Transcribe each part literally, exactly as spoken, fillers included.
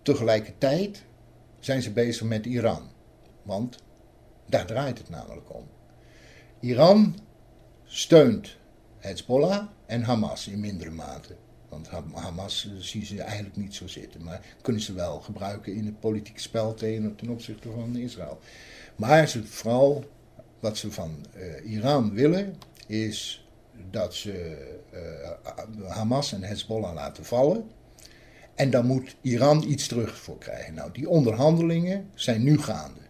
tegelijkertijd zijn ze bezig met Iran. Want daar draait het namelijk om. Iran steunt Hezbollah en Hamas in mindere mate. Want Hamas zien ze eigenlijk niet zo zitten. Maar kunnen ze wel gebruiken in het politieke spel ten, ten opzichte van Israël. Maar ze, vooral wat ze van uh, Iran willen is dat ze uh, Hamas en Hezbollah laten vallen. En dan moet Iran iets terug voor krijgen. Nou, die onderhandelingen zijn nu gaande.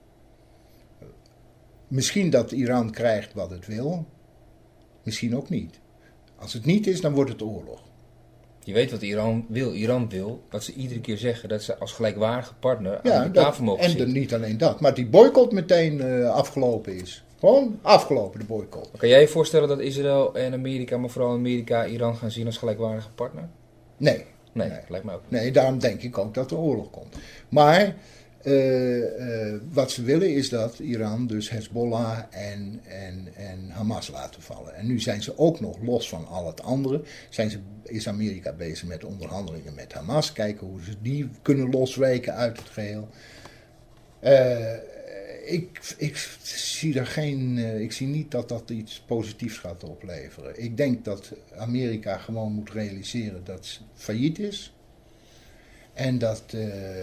Misschien dat Iran krijgt wat het wil. Misschien ook niet. Als het niet is, dan wordt het oorlog. Je weet wat Iran wil. Iran wil dat ze iedere keer zeggen dat ze als gelijkwaardige partner ja, aan de tafel mogen en zitten. En niet alleen dat, maar die boycott meteen uh, afgelopen is. Gewoon afgelopen, de boycott. Kan jij je voorstellen dat Israël en Amerika, maar vooral Amerika, Iran gaan zien als gelijkwaardige partner? Nee. Nee, nee. lijkt me ook. Nee, daarom denk ik ook dat er oorlog komt. Maar uh, uh, wat ze willen is dat Iran dus Hezbollah en, en, en Hamas laten vallen. En nu zijn ze ook nog los van al het andere. Zijn ze, is Amerika bezig met onderhandelingen met Hamas. Kijken hoe ze die kunnen losweken uit het geheel. Uh, ik, ik zie daar geen. Uh, ik zie niet dat dat iets positiefs gaat opleveren. Ik denk dat Amerika gewoon moet realiseren dat ze failliet is. En dat uh,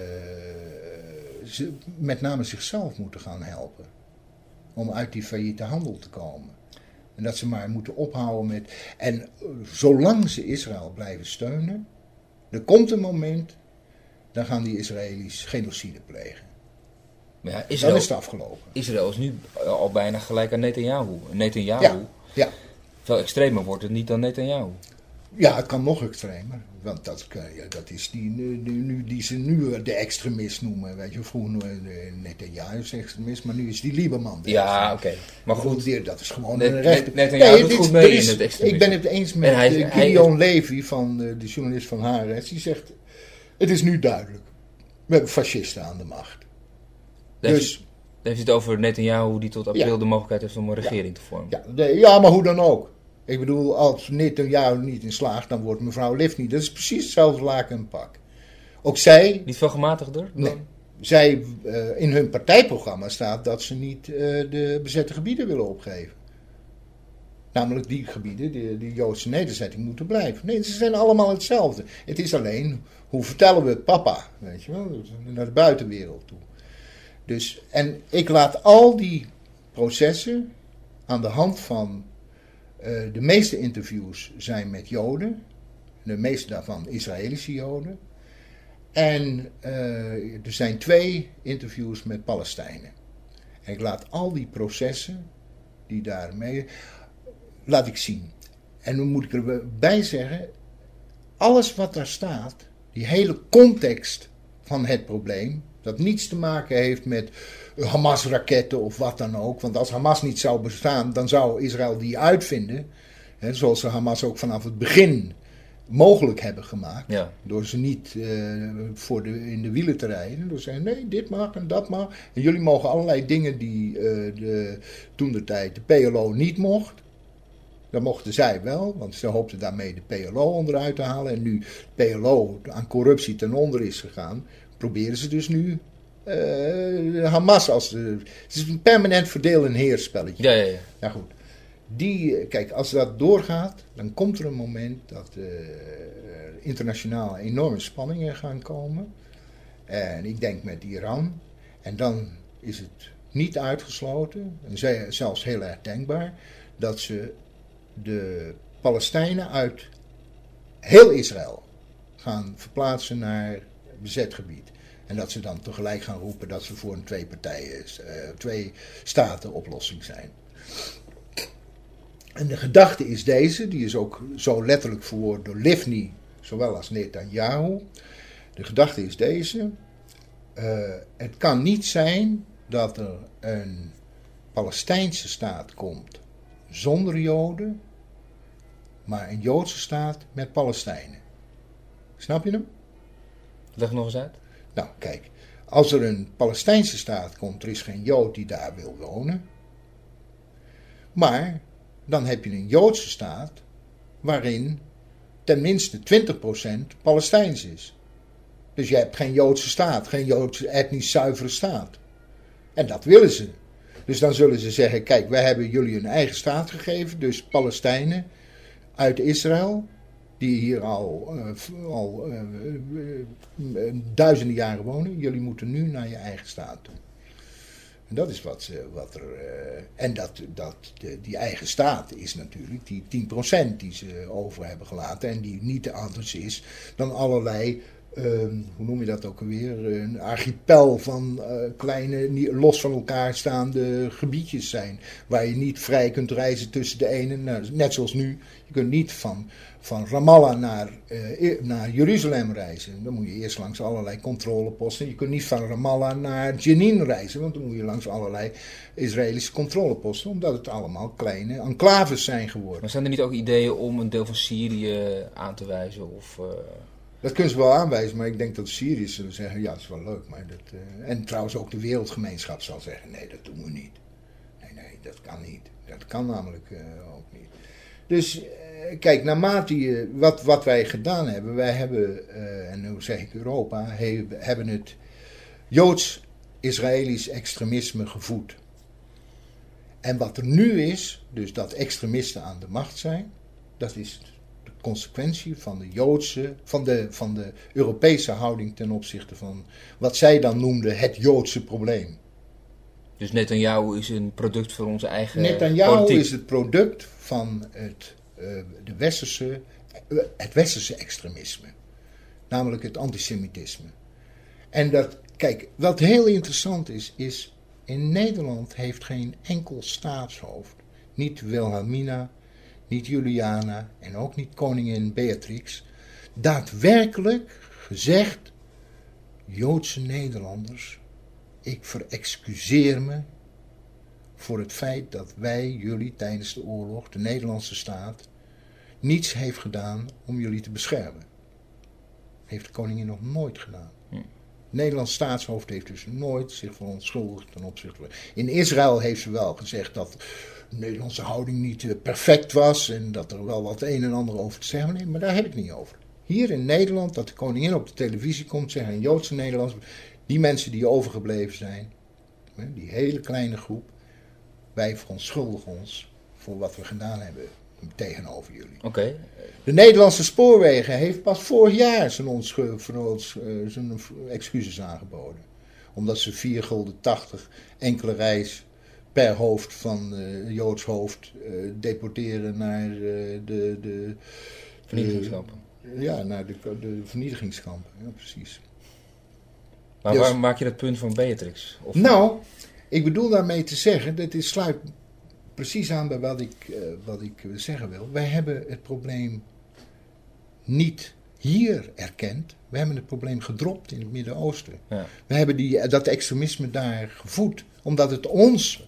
ze met name zichzelf moeten gaan helpen. Om uit die failliete handel te komen. En dat ze maar moeten ophouden met. En uh, zolang ze Israël blijven steunen. Er komt een moment. Dan gaan die Israëli's genocide plegen. Maar ja, Israël, dan is het afgelopen. Israël is nu al bijna gelijk aan Netanyahu. Netanyahu, ja, ja. veel extremer wordt het niet dan Netanyahu. Ja, het kan nog extremer. Want dat, dat is die, nu, nu, die ze nu de extremist noemen. Weet je, vroeger Netanyahu is extremist, maar nu is die Lieberman. Ja, oké. Okay. Maar goed, dat is gewoon Net, een recht. Netanyahu nee, doet dit, goed mee is, in het extremisme. Ik ben het eens met hij, uh, Gideon hij, Levy, van uh, de journalist van Haaretz. Die zegt, het is nu duidelijk. We hebben fascisten aan de macht. Dan dus, heeft, heeft het over Netanyahu die tot april ja. de mogelijkheid heeft om een regering ja. te vormen. Ja, nee, ja, maar hoe dan ook. Ik bedoel, als Netanyahu niet in slaagt, dan wordt mevrouw Livni. Dat is precies hetzelfde laken en pak. Ook zij... Niet veel gematigder? Nee. Zij, uh, in hun partijprogramma staat dat ze niet uh, de bezette gebieden willen opgeven. Namelijk die gebieden, die, die Joodse nederzetting moeten blijven. Nee, ze zijn allemaal hetzelfde. Het is alleen, hoe vertellen we het papa, weet je wel, naar de buitenwereld toe. Dus, en ik laat al die processen aan de hand van... Uh, de meeste interviews zijn met Joden. De meeste daarvan Israëlische Joden. En uh, er zijn twee interviews met Palestijnen. En ik laat al die processen die daarmee... laat ik zien. En dan moet ik erbij zeggen... alles wat daar staat... die hele context van het probleem... dat niets te maken heeft met Hamas-raketten of wat dan ook. Want als Hamas niet zou bestaan, dan zou Israël die uitvinden. Hè, zoals ze Hamas ook vanaf het begin mogelijk hebben gemaakt. Ja. Door ze niet uh, voor de, in de wielen te rijden. Door te zeggen, nee, dit mag en dat mag. En jullie mogen allerlei dingen die uh, de, toen de tijd de P L O niet mocht. Dat mochten zij wel, want ze hoopten daarmee de P L O onderuit te halen. En nu de P L O aan corruptie ten onder is gegaan... proberen ze dus nu uh, Hamas als... De, het is een permanent verdeel- en heerspelletje. Ja, ja, ja. Nou goed. Die, kijk, als dat doorgaat, dan komt er een moment dat uh, internationaal enorme spanningen gaan komen. En ik denk met Iran. En dan is het niet uitgesloten, en zelfs heel erg denkbaar, dat ze de Palestijnen uit heel Israël gaan verplaatsen naar bezet gebied. En dat ze dan tegelijk gaan roepen dat ze voor een twee partijen, uh, twee staten oplossing zijn. En de gedachte is deze, die is ook zo letterlijk verwoord door Livni, zowel als Netanyahu. De gedachte is deze, uh, het kan niet zijn dat er een Palestijnse staat komt zonder Joden, maar een Joodse staat met Palestijnen. Snap je hem? Leg nog eens uit. Nou, kijk. Als er een Palestijnse staat komt, er is geen Jood die daar wil wonen. Maar dan heb je een Joodse staat waarin tenminste twintig procent Palestijns is. Dus je hebt geen Joodse staat, geen Joodse etnisch zuivere staat. En dat willen ze. Dus dan zullen ze zeggen, kijk, wij hebben jullie een eigen staat gegeven, dus Palestijnen uit Israël, die hier al, uh, al uh, uh, uh, duizenden jaren wonen, jullie moeten nu naar je eigen staat toe. En dat is wat, ze, wat er... Uh, en dat, dat, de, die eigen staat is natuurlijk die tien procent die ze over hebben gelaten en die niet anders is dan allerlei... Uh, hoe noem je dat ook alweer? Een archipel van uh, kleine, niet, los van elkaar staande gebiedjes zijn. Waar je niet vrij kunt reizen tussen de ene. Nou, net zoals nu. Je kunt niet van, van Ramallah naar, uh, naar Jeruzalem reizen. Dan moet je eerst langs allerlei controleposten. Je kunt niet van Ramallah naar Jenin reizen. Want dan moet je langs allerlei Israëlische controleposten. Omdat het allemaal kleine enclaves zijn geworden. Maar zijn er niet ook ideeën om een deel van Syrië aan te wijzen? Of... Uh... Dat kunnen ze wel aanwijzen, maar ik denk dat de Syriërs zullen zeggen, ja, dat is wel leuk. Maar dat, uh, en trouwens ook de wereldgemeenschap zal zeggen, nee, dat doen we niet. Nee, nee, dat kan niet. Dat kan namelijk uh, ook niet. Dus, uh, kijk, naarmate je, wat, wat wij gedaan hebben, wij hebben, uh, en nu zeg ik Europa, he, hebben het Joods-Israëlisch extremisme gevoed. En wat er nu is, dus dat extremisten aan de macht zijn, dat is consequentie van de Joodse, van de, van de Europese houding ten opzichte van wat zij dan noemden het Joodse probleem. Dus Netanyahu is een product van onze eigen Netanyahu politiek. is het product van het, uh, de westerse, uh, het westerse extremisme. Namelijk het antisemitisme. En dat, kijk, wat heel interessant is, is in Nederland heeft geen enkel staatshoofd, niet Wilhelmina, niet Juliana en ook niet koningin Beatrix, daadwerkelijk gezegd, Joodse Nederlanders, ik verexcuseer me voor het feit dat wij jullie tijdens de oorlog, de Nederlandse staat, niets heeft gedaan om jullie te beschermen. Heeft de koningin nog nooit gedaan. Hm. Het Nederlands staatshoofd heeft dus nooit zich verontschuldigd ten opzichte van... In Israël heeft ze wel gezegd dat de Nederlandse houding niet perfect was en dat er wel wat een en ander over te zeggen. Nee, maar daar heb ik het niet over. Hier in Nederland, dat de koningin op de televisie komt, zeggen een Joodse Nederlanders, die mensen die overgebleven zijn, die hele kleine groep, wij verontschuldigen ons voor wat we gedaan hebben tegenover jullie. Okay. De Nederlandse Spoorwegen heeft pas vorig jaar zijn, onschuld, zijn excuses aangeboden. Omdat ze vier gulden tachtig enkele reis per hoofd van uh, Joods hoofd uh, deporteren naar uh, de, de vernietigingskampen. Uh, ja, naar de, de vernietigingskampen. Ja, precies. Maar dus, waar maak je dat punt van Beatrix? Of nou, ik bedoel daarmee te zeggen, dat is sluit precies aan bij wat ik, uh, wat ik zeggen wil. Wij hebben het probleem niet hier erkend. We hebben het probleem gedropt in het Midden-Oosten. Ja. We hebben die, dat extremisme daar gevoed. Omdat het ons,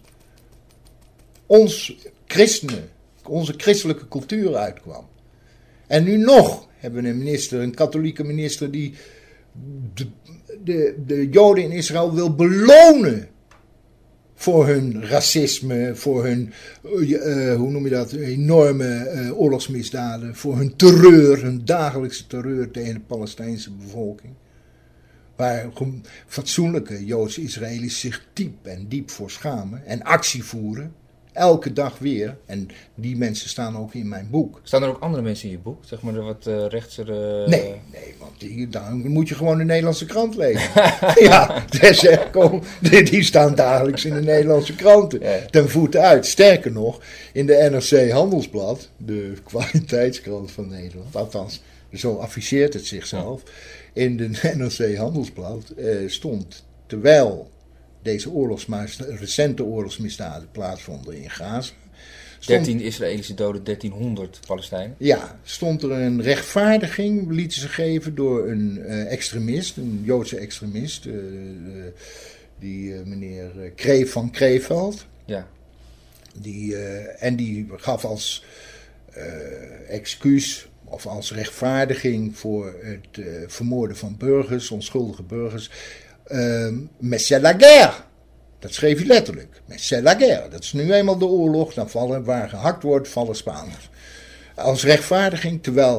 ons christenen, onze christelijke cultuur uitkwam. En nu nog hebben we een minister, een katholieke minister, die de, de, de Joden in Israël wil belonen voor hun racisme, voor hun, uh, hoe noem je dat, enorme uh, oorlogsmisdaden, voor hun terreur, hun dagelijkse terreur tegen de Palestijnse bevolking. Waar fatsoenlijke Joodse Israëli's zich diep en diep voor schamen en actie voeren. Elke dag weer. En die mensen staan ook in mijn boek. Staan er ook andere mensen in je boek? Zeg maar de wat uh, rechtsere... Nee, nee, want die, dan moet je gewoon de Nederlandse krant lezen. Ja, die, die staan dagelijks in de Nederlandse kranten. Ja. Ten voeten uit. Sterker nog, in de N R C Handelsblad, de kwaliteitskrant van Nederland, althans, zo afficheert het zichzelf. In de N R C Handelsblad uh, stond, terwijl deze oorlogsmisdaden, recente oorlogsmisdaden plaatsvonden in Gaza. dertien Israëlische doden, dertienhonderd Palestijnen. Ja, stond er een rechtvaardiging, lieten ze geven door een uh, extremist, een Joodse extremist, uh, uh, die uh, meneer Kreef van Kreeveld. Ja. Die, uh, en die gaf als uh, excuus of als rechtvaardiging voor het uh, vermoorden van burgers, onschuldige burgers, Uh, mais c'est la guerre. Dat schreef hij letterlijk. Mais c'est la guerre. Dat is nu eenmaal de oorlog. Dan vallen, waar gehakt wordt, vallen Spaanders. Als rechtvaardiging, terwijl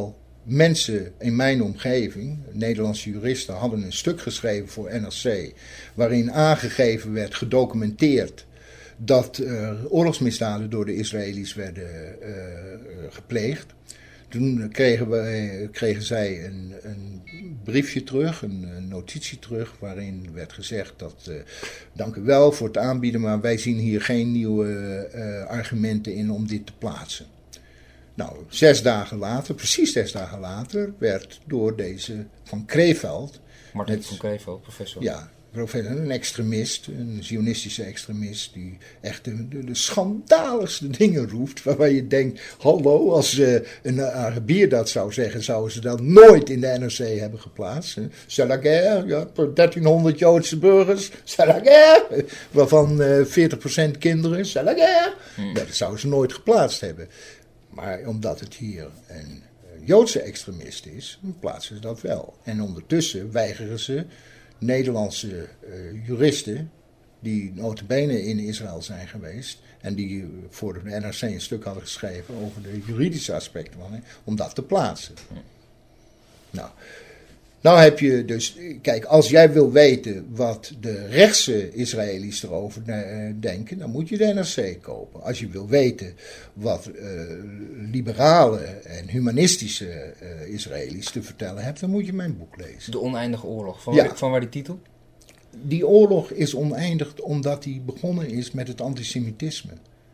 mensen in mijn omgeving, Nederlandse juristen, hadden een stuk geschreven voor N R C, waarin aangegeven werd, gedocumenteerd, dat uh, oorlogsmisdaden door de Israëli's werden uh, gepleegd. Toen kregen, we, kregen zij een, een briefje terug, een, een notitie terug, waarin werd gezegd dat, uh, dank u wel voor het aanbieden, maar wij zien hier geen nieuwe uh, argumenten in om dit te plaatsen. Nou, zes dagen later, precies zes dagen later, werd door deze Van Kreeveld... Martin van Kreeveld, professor. Ja, professor, een extremist, een zionistische extremist, die echt de, de, de schandaligste dingen roept, waarbij je denkt, hallo, als uh, een Arabier dat zou zeggen, zouden ze dat nooit in de N R C hebben geplaatst. C'est la guerre, ja, dertienhonderd Joodse burgers, c'est la guerre, waarvan uh, veertig procent kinderen, c'est la guerre. Hmm. Ja, dat zouden ze nooit geplaatst hebben. Maar omdat het hier een Joodse extremist is, plaatsen ze dat wel. En ondertussen weigeren ze Nederlandse uh, juristen, die nota bene in Israël zijn geweest, en die voor de N R C een stuk hadden geschreven over de juridische aspecten van, hè, om dat te plaatsen. Nou, nou heb je dus, kijk, als jij wil weten wat de rechtse Israëli's erover uh, denken, dan moet je de N R C kopen. Als je wil weten wat uh, liberale en humanistische uh, Israëli's te vertellen hebben, dan moet je mijn boek lezen. De Oneindige Oorlog. Van, ja. waar, van waar die titel? Die oorlog is oneindig omdat die begonnen is met het antisemitisme.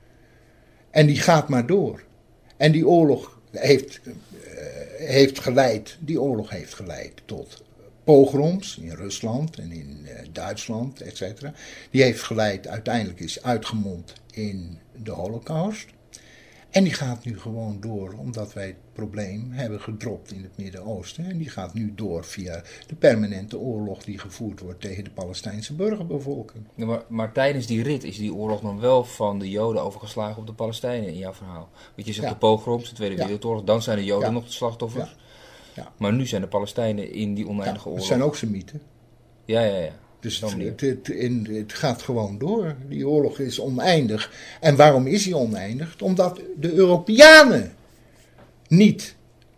En die gaat maar door. En die oorlog heeft... Uh, heeft geleid, die oorlog heeft geleid tot pogroms in Rusland en in uh, Duitsland, et cetera. Die heeft geleid, uiteindelijk is uitgemond in de Holocaust. En die gaat nu gewoon door, omdat wij het probleem hebben gedropt in het Midden-Oosten. En die gaat nu door via de permanente oorlog die gevoerd wordt tegen de Palestijnse burgerbevolking. Ja, maar, maar tijdens die rit is die oorlog dan wel van de Joden overgeslagen op de Palestijnen in jouw verhaal. Want je zegt ja. de pogroms, de Tweede ja. Wereldoorlog, dan zijn de Joden ja. nog de slachtoffers. Ja. Ja. Maar nu zijn de Palestijnen in die oneindige ja, oorlog. Het zijn ook Semieten. Ja, ja, ja. Dus het, het, het, in, het gaat gewoon door. Die oorlog is oneindig. En waarom is die oneindig? Omdat de Europeanen niet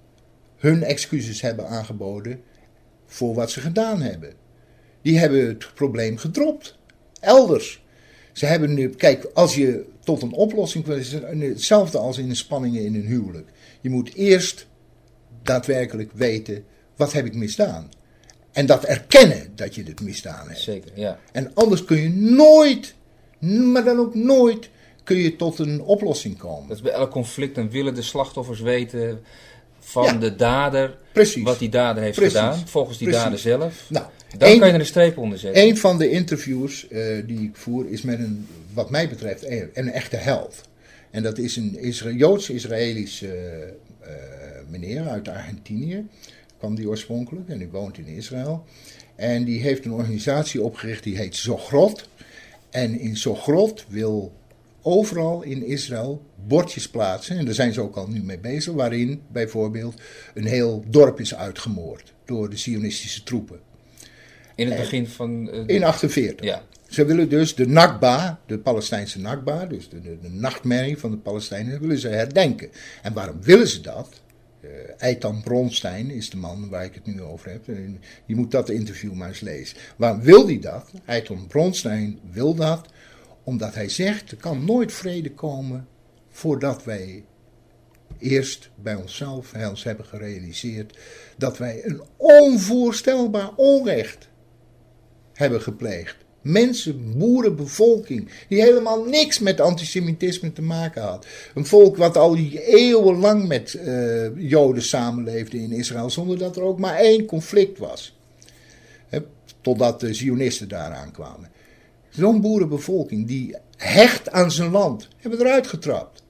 hun excuses hebben aangeboden voor wat ze gedaan hebben. Die hebben het probleem gedropt. Elders. Ze hebben nu, kijk, als je tot een oplossing wil, is het hetzelfde als in de spanningen in een huwelijk. Je moet eerst daadwerkelijk weten, wat heb ik misdaan? En dat erkennen dat je het misdaan hebt. Zeker, ja. En anders kun je nooit, maar dan ook nooit, kun je tot een oplossing komen. Dat is bij elk conflict, dan willen de slachtoffers weten van ja, de dader, precies, wat die dader heeft precies, gedaan, volgens die precies. dader zelf. Nou, dan een, kan je er een streep onder zetten. Een van de interviews uh, die ik voer is met een, wat mij betreft, een, een echte held. En dat is een Isra- Joods-Israëlische uh, uh, meneer uit Argentinië. Kwam die oorspronkelijk en die woont in Israël. En die heeft een organisatie opgericht die heet Zogrot. En in Zogrot wil overal in Israël bordjes plaatsen. En daar zijn ze ook al nu mee bezig. Waarin bijvoorbeeld een heel dorp is uitgemoord door de Zionistische troepen. In het begin van... Uh, in achtenveertig. Ja. Ze willen dus de Nakba, de Palestijnse Nakba, dus de, de, de nachtmerrie van de Palestijnen, willen ze herdenken. En waarom willen ze dat? Uh, Eitan Bronstein is de man waar ik het nu over heb. En je moet dat interview maar eens lezen. Waarom wil hij dat? Eitan Bronstein wil dat omdat hij zegt, er kan nooit vrede komen voordat wij eerst bij onszelf ons hebben gerealiseerd dat wij een onvoorstelbaar onrecht hebben gepleegd. Mensen, boeren, bevolking, die helemaal niks met antisemitisme te maken had. Een volk wat al eeuwenlang met uh, Joden samenleefde in Israël, zonder dat er ook maar één conflict was. He, totdat de Zionisten daaraan kwamen. Zo'n boerenbevolking die hecht aan zijn land, hebben eruit getrapt.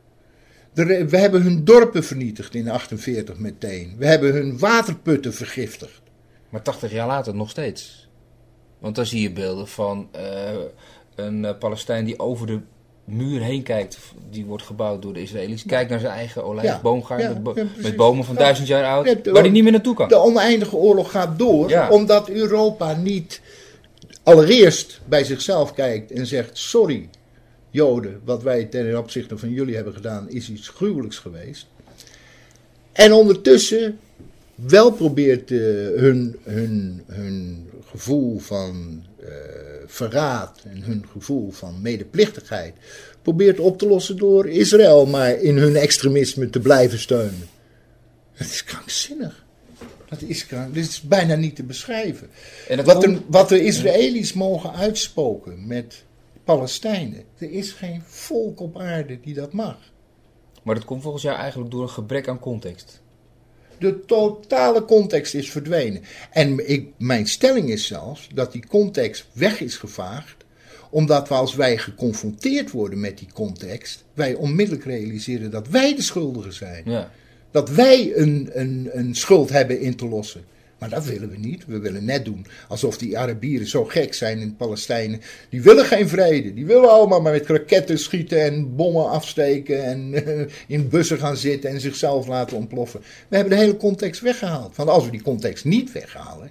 De, we hebben hun dorpen vernietigd in achtenveertig meteen. We hebben hun waterputten vergiftigd. Maar tachtig jaar later nog steeds. Want dan zie je beelden van uh, een uh, Palestijn die over de muur heen kijkt. Die wordt gebouwd door de Israëli's. Kijkt naar zijn eigen olijfboomgaard. Ja, met, bo- ja, met bomen van ja, duizend jaar oud. Ja, de, waar hij niet meer naartoe kan. De oneindige oorlog gaat door. Ja. Omdat Europa niet allereerst bij zichzelf kijkt en zegt, sorry Joden, wat wij ten opzichte van jullie hebben gedaan is iets gruwelijks geweest. En ondertussen wel probeert uh, hun, hun, hun gevoel van uh, verraad en hun gevoel van medeplichtigheid probeert op te lossen door Israël maar in hun extremisme te blijven steunen. Dat is krankzinnig. Dat is, krank, dat is bijna niet te beschrijven. En wat, komt... er, wat de Israëli's mogen uitspoken met Palestijnen. Er is geen volk op aarde die dat mag. Maar dat komt volgens jou eigenlijk door een gebrek aan context. De totale context is verdwenen. En ik, mijn stelling is zelfs dat die context weg is gevaagd. Omdat we als wij geconfronteerd worden met die context, wij onmiddellijk realiseren dat wij de schuldigen zijn. Ja. Dat wij een, een, een schuld hebben in te lossen. Maar dat willen we niet. We willen net doen alsof die Arabieren zo gek zijn en de Palestijnen. Die willen geen vrede. Die willen allemaal maar met raketten schieten en bommen afsteken en uh, in bussen gaan zitten en zichzelf laten ontploffen. We hebben de hele context weggehaald. Want als we die context niet weghalen,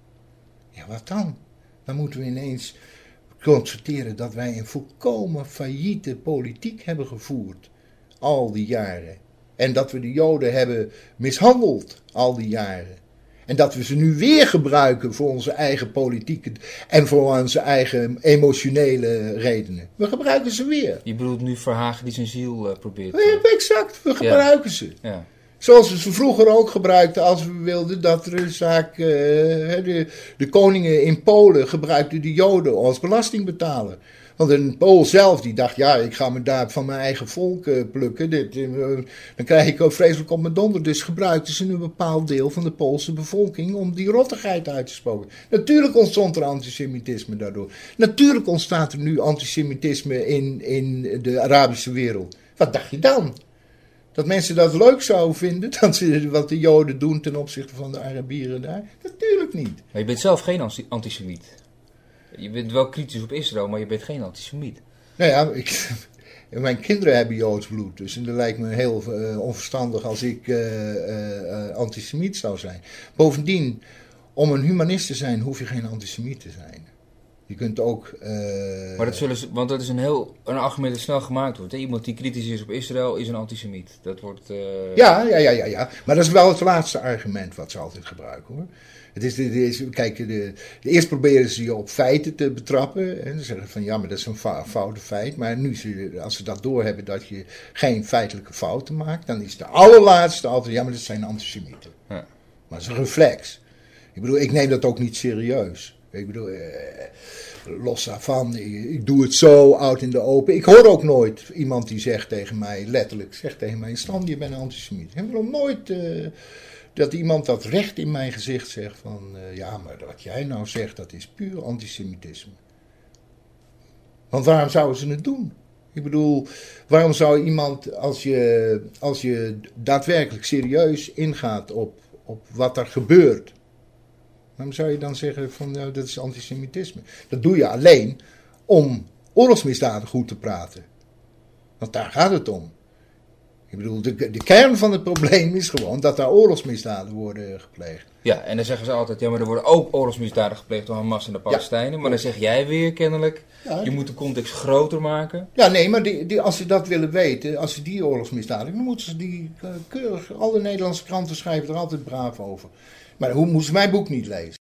ja wat dan? Dan moeten we ineens constateren dat wij een volkomen failliete politiek hebben gevoerd al die jaren. En dat we de Joden hebben mishandeld al die jaren. En dat we ze nu weer gebruiken voor onze eigen politieke en voor onze eigen emotionele redenen. We gebruiken ze weer. Je bedoelt nu Verhagen die zijn ziel uh, probeert. Ja, exact, we gebruiken ja. ze. Ja. Zoals we ze vroeger ook gebruikten als we wilden dat er een zaak... Uh, de, de koningen in Polen gebruikten de Joden als belastingbetaler. Want een Pool zelf die dacht, ja, ik ga me daar van mijn eigen volk uh, plukken. Dit, uh, dan krijg ik ook vreselijk op mijn donder. Dus gebruikten ze een bepaald deel van de Poolse bevolking om die rottigheid uit te spoken. Natuurlijk ontstond er antisemitisme daardoor. Natuurlijk ontstaat er nu antisemitisme in, in de Arabische wereld. Wat dacht je dan? Dat mensen dat leuk zouden vinden, dat ze, wat de Joden doen ten opzichte van de Arabieren daar? Natuurlijk niet. Maar je bent zelf geen antisemiet. Je bent wel kritisch op Israël, maar je bent geen antisemiet. Nou ja, ik, mijn kinderen hebben Joods bloed. Dus het lijkt me heel uh, onverstandig als ik uh, uh, antisemiet zou zijn. Bovendien, om een humanist te zijn, hoef je geen antisemiet te zijn. Je kunt ook... Uh, maar dat zullen ze, want dat is een heel een argument dat snel gemaakt wordt. Hè? Iemand die kritisch is op Israël is een antisemiet. Dat wordt... Uh... Ja, ja, ja, ja, ja. Maar dat is wel het laatste argument wat ze altijd gebruiken, hoor. Het is, het is, kijk, de, de, eerst proberen ze je op feiten te betrappen. En ze zeggen van ja, maar dat is een foute feit. Maar nu, ze, als ze dat doorhebben dat je geen feitelijke fouten maakt, dan is de allerlaatste altijd, ja, maar dat zijn antisemieten. Ja. Maar dat is een reflex. Ik bedoel, ik neem dat ook niet serieus. Ik bedoel, eh, los daarvan, ik, ik doe het zo, oud in de open. Ik hoor ook nooit iemand die zegt tegen mij, letterlijk, zegt tegen mij, Stan, je bent een antisemiet. Ik heb nog nooit... Uh, dat iemand dat recht in mijn gezicht zegt van... Uh, ja, maar wat jij nou zegt, dat is puur antisemitisme. Want waarom zouden ze het doen? Ik bedoel, waarom zou iemand, als je, als je daadwerkelijk serieus ingaat op, op wat er gebeurt... waarom zou je dan zeggen van, nou, dat is antisemitisme? Dat doe je alleen om oorlogsmisdaden goed te praten. Want daar gaat het om. Ik bedoel, de, de kern van het probleem is gewoon dat daar oorlogsmisdaden worden gepleegd. Ja, en dan zeggen ze altijd, ja, maar er worden ook oorlogsmisdaden gepleegd door Hamas en de Palestijnen. Ja. Maar dan zeg jij weer kennelijk, ja, je moet de context groter maken. Ja, nee, maar die, die, als ze dat willen weten, als ze die oorlogsmisdaden, dan moeten ze die uh, keurig, alle Nederlandse kranten schrijven er altijd braaf over. Maar hoe moeten ze mijn boek niet lezen?